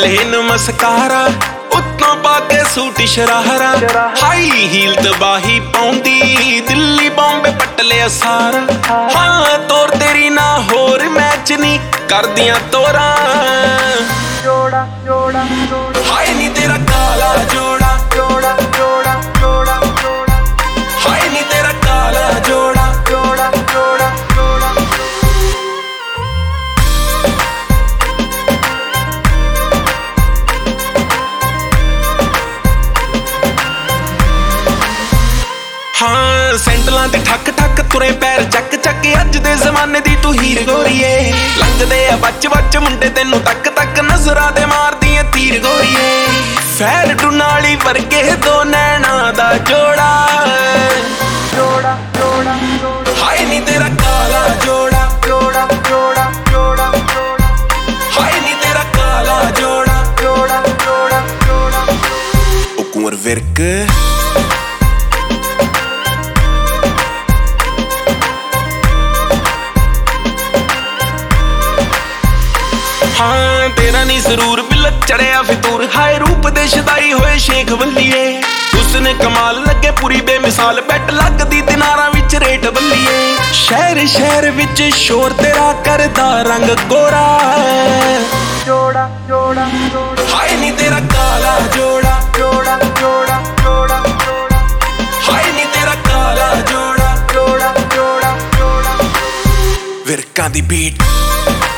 ਕੱਲੇ ਨਮਸਕਾਰਾ ਉੱਤੋਂ ਪਾ ਕੇ ਸੂਟ ਸ਼ਰਾਰਾ ਹਾਈ ਹੀਲ ਤਬਾਹੀ ਪਾਉਂਦੀ ਦਿੱਲੀ ਬੰਬੇ ਪੱਟ ਲਿਆ ਸਾਰਾ ਹਾਂ ਤੋਰ ਤੇਰੀ ਨਾ ਹੋਰ ਮੈਚ ਨਹੀਂ ਕਰਦੀਆਂ ਤੋਰਾਂ ਜੋੜਾ ਜੋੜਾ ਹਾਏ ਨੀ ਤੇਰਾ ਕਾਲਾ ਜੋੜਾ ਜੋੜਾ ਜੋੜਾ ਜੋੜਾ ਜੋੜਾ ਹਾਏ ਨੀ ਤੇਰਾ ਕਾਲਾ ਜੋੜਾ ਜੋੜਾ ਜੋੜਾ ਜੋੜਾ ਹਾਂ ਸੈਂਡਲਾਂ ਤੇ ਠੱਕ ਠੱਕ ਤੁਰੇ ਪੈਰ ਚੱਕ ਚੱਕ ਅੱਜ ਦੇ ਜ਼ਮਾਨੇ ਦੀ ਤੂੰ ਹੀਰ ਗੋਰੀਏ ਲੰਘਦੇ ਆ ਬੱਚ ਬੱਚ ਮੁੰਡੇ ਤੈਨੂੰ ਤੱਕ ਤੱਕ ਨਜ਼ਰਾਂ ਦੇ ਮਾਰਦੀਆਂ ਤੀਰ ਗੋਰੀਏ ਫੈਰ ਟੁਨਾਲੀ ਵਰਗੇ ਦੋ ਨੈਣਾ ਦਾ ਜੋੜਾ ਜੋੜਾ ਜੋੜਾ ਜੋੜਾ ਹਾਏ ਨੀ ਤੇਰਾ ਕਾਲਾ ਜੋੜਾ ਜੋੜਾ ਜੋੜਾ ਜੋੜਾ ਜੋੜਾ ਹਾਏ ਨੀ ਤੇਰਾ ਕਾਲਾ ਜੋੜਾ ਜੋੜਾ ਜੋੜਾ ਜੋੜਾ ਉਹ ਕੁੰਵਰ ਵਿਰਕ ਹਾਂ ਤੇਰਾ ਨੀ ਜ਼ਰੂਰ ਬਿਲਕ ਚੜਿਆ ਫਿਤੂਰ ਹਾਏ ਰੂਪ ਦੇ ਸ਼ਦਾਈ ਹੋਏ ਸ਼ੇਖ ਬੱਲੀਏ ਉਸਨੇ ਕਮਾਲ ਲੱਗੇ ਪੂਰੀ ਬੇਮਿਸਾਲ ਬੈਟ ਲੱਗਦੀ ਦਿਨਾਰਾਂ ਵਿੱਚ ਰੇਟ ਬੱਲੀਏ ਸ਼ਹਿਰ ਸ਼ਹਿਰ ਵਿੱਚ ਸ਼ੋਰ ਤੇਰਾ ਕਰਦਾ ਰੰਗ ਗੋਰਾ ਜੋੜਾ ਜੋੜਾ ਜੋੜਾ ਹਾਏ ਨੀ ਤੇਰਾ ਕਾਲਾ ਜੋੜਾ ਜੋੜਾ ਜੋੜਾ ਜੋੜਾ ਜੋੜਾ ਹਾਏ ਨੀ ਤੇਰਾ ਕਾਲਾ ਜੋੜਾ ਜੋੜਾ ਜੋੜਾ ਜੋੜਾ ਵਿਰਕਾਂ ਦੀ ਬੀਟ